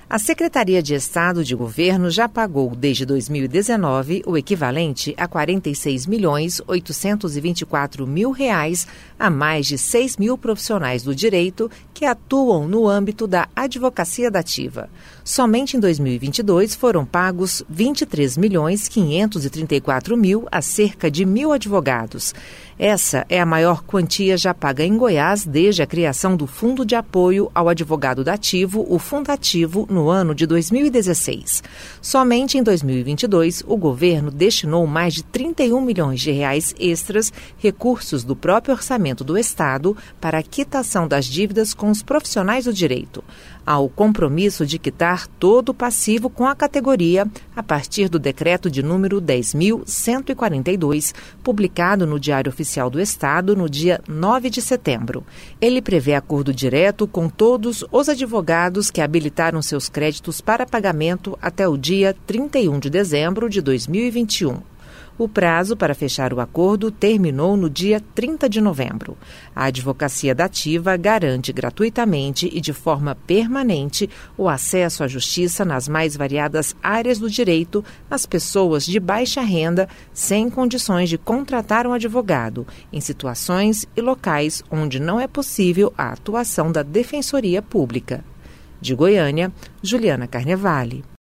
A Secretaria de Estado de Governo já pagou, desde 2019, o equivalente a R$ 46.824.000 a mais de 6 mil profissionais do direito que atuam no âmbito da advocacia dativa. Somente em 2022 foram pagos R$ 23.534.000 a cerca de 1.000 advogados. Essa é a maior quantia já paga em Goiás desde a criação do Fundo de Apoio ao Advogado Dativo, o Fundativo, no ano de 2016. Somente em 2022, o governo destinou mais de R$ 31 milhões extras, recursos do próprio orçamento do Estado, para a quitação das dívidas com os profissionais do direito. Há o compromisso de quitar todo o passivo com a categoria a partir do decreto de número 10.142, publicado no Diário Oficial do Estado no dia 9 de setembro. Ele prevê acordo direto com todos os advogados que habilitaram seus créditos para pagamento até o dia 31 de dezembro de 2021. O prazo para fechar o acordo terminou no dia 30 de novembro. A advocacia dativa garante gratuitamente e de forma permanente o acesso à justiça nas mais variadas áreas do direito às pessoas de baixa renda, sem condições de contratar um advogado, em situações e locais onde não é possível a atuação da Defensoria Pública. De Goiânia, Juliana Carnevale.